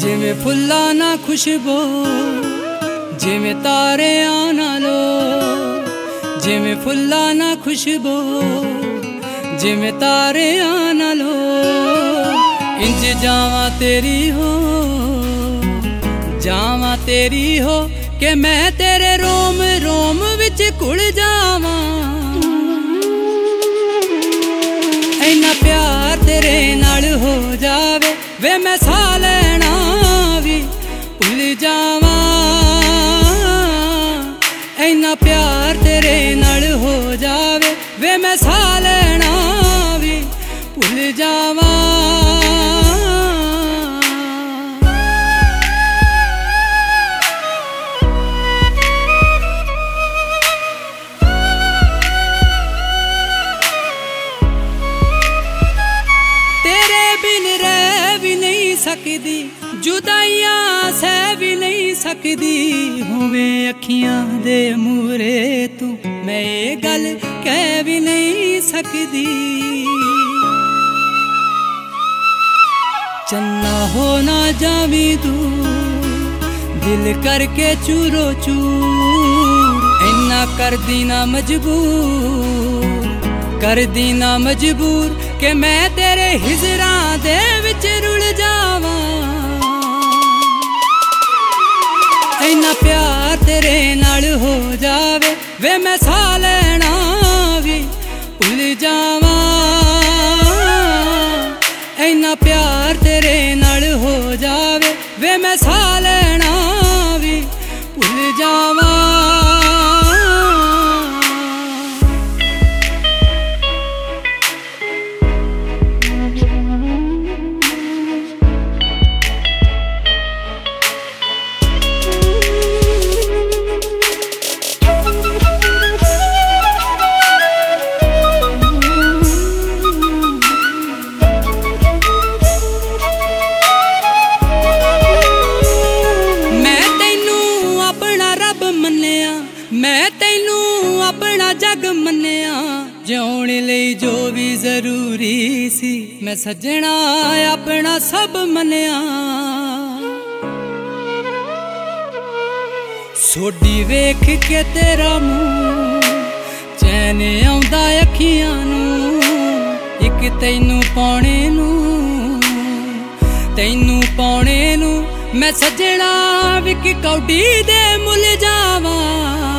ਜਿਵੇਂ ਫੁੱਲਾਂ ਨਾ ਖੁਸ਼ਬੂ, ਜਿਵੇਂ ਤਾਰਿਆਂ ਨਾਲੋਂ, ਜਿਵੇਂ ਫੁੱਲਾਂ ਨਾ ਖੁਸ਼ਬੂ, ਜਿਵੇਂ ਤਾਰਿਆਂ ਨਾਲੋਂ। ਇੰਜ ਜਾਵਾਂ ਤੇਰੀ ਹੋ, ਜਾਵਾਂ ਤੇਰੀ ਹੋ ਕਿ ਮੈਂ ਤੇਰੇ ਰੋਮ ਰੋਮ ਵਿੱਚ ਘੁਲ ਜਾਵਾਂ। ਇੰਨਾ ਪਿਆਰ ਤੇਰੇ ਨਾਲ ਹੋ ਜਾਵੇ ਵੇ ਮੈਂ ਸਾਹ ਲੈਣਾ ਵੀ ਭੁੱਲ ਜਾਵਾਂ। ਇੰਨਾ ਪਿਆਰ ਤੇਰੇ ਨਾਲ ਹੋ ਜਾਵੇ ਵੇ ਮੈਂ ਸਾਹ ਲੈਣਾ ਵੀ ਭੁੱਲ ਜਾਵਾਂ। ਸਕਦੀ ਜੁਦਾਈਆਂ ਸਹਿ ਵੀ ਨਹੀਂ ਸਕਦੀ, ਹੋਵੇ ਅੱਖੀਆਂ ਦੇ ਮੂਹਰੇ ਤੂੰ ਮੈਂ ਇਹ ਗੱਲ ਕਹਿ ਵੀ ਨਹੀਂ ਸਕਦੀ। ਚੰਨਾ ਹੋ ਨਾ ਜਾਵੀਂ ਤੂੰ ਦਿਲ ਕਰਕੇ ਚੂਰੋ ਚੂਰ, ਇੰਨਾ ਕਰਦੀ ਨਾ ਮਜਬੂਰ, ਕਰਦੀ ਨਾ ਮਜਬੂਰ ਕਿ ਮੈਂ ਤੇਰੇ ਹਿਜਰਾਂ ਦੇ ਵਿੱਚ ਰੁਲ ਜਾਵਾਂ। ਇੰਨਾ ਪਿਆਰ ਤੇਰੇ ਨਾਲ ਹੋ ਜਾਵੇ ਵੇ ਮੈਂ ਸਾਹ ਲੈਣਾ ਵੀ ਭੁੱਲ ਜਾਵਾਂ। ਇੰਨਾ ਪਿਆਰ ਤੇਰੇ ਨਾਲ ਹੋ ਜਾਵੇ ਵੇ ਮੈਂ ਸਾਹ ਲੈਣਾ ਵੀ ਭੁੱਲ ਜਾਵਾਂ। ਮੈਂ ਤੈਨੂੰ ਆਪਣਾ ਜੱਗ ਮੰਨਿਆ, ਜਿਉਣ ਲਈ ਜੋ ਵੀ ਜ਼ਰੂਰੀ ਸੀ ਮੈਂ ਸੱਜਣਾ ਆਪਣਾ ਸਭ ਮੰਨਿਆ। ਸੋਡੀ ਵੇਖ ਕੇ ਤੇਰਾ ਮੂੰਹ ਚੈਨ ਆਉਂਦਾ ਅੱਖੀਆਂ ਨੂੰ, ਇੱਕ ਤੈਨੂੰ ਪਾਉਣੇ ਨੂੰ, ਤੈਨੂੰ ਪਾਉਣੇ ਨੂੰ ਮੈਂ ਸੱਜਣਾ ਵਿਕ ਕੌਡੀ ਦੇ ਮੁੱਲ ਜਾਵਾਂ।